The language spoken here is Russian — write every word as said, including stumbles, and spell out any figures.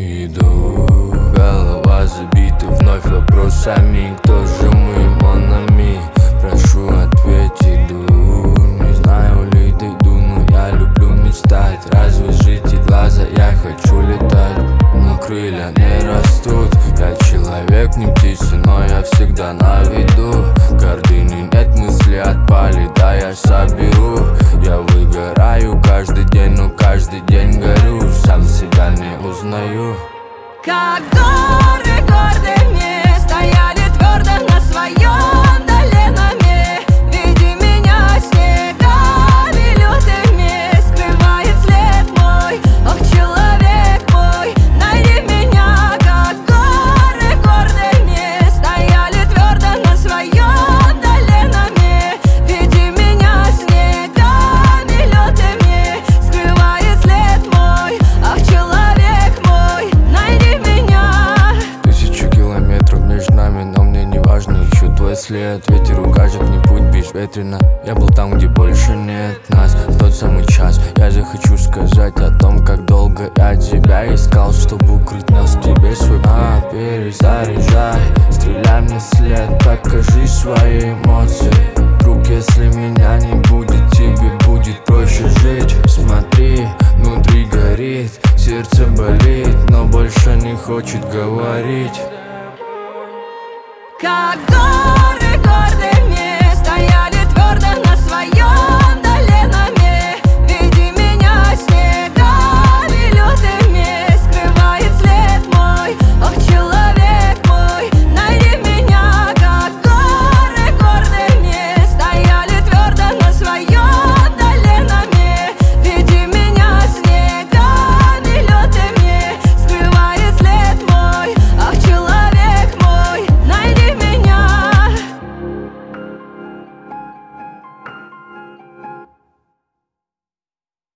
Иду, голова забита вновь вопросами. Кто же мы, монами? Прошу, ответь, иду. Не знаю ли дойду, но я люблю мечтать. Развяжите глаза, я хочу летать. Но крылья не растут. Я человек, не птица, но я всегда на виду. Гордыни нет, мысли отпали, да я соберу. Я выгораю каждый день, но каждый день горю. Сам себя не узнаю. Как горы гордыми стояли твердо на своем доленами. Веди меня снегами лютыми, скрывает след мой. Ох, человек мой, найди меня. Как горы гордыми стояли твердо на своем доленами. Веди меня снегами лютыми, скрывает след мой. Ах, человек мой, найди меня. Тысячу километров между нами, но мне не важно, ищу твой след. Ветер укажет мне путь безветренно. Я был там, где больше нет нас. В тот самый час я захочу сказать о том, как долго я тебя искал, чтобы укрыть нас в тебе свой. А, перезаряжай, стреляй мне вслед, покажи свои эмоции. Друг, если меня не будет, тебе будет проще жить. Смотри, внутри горит, сердце болит, но больше не хочет говорить. Как горы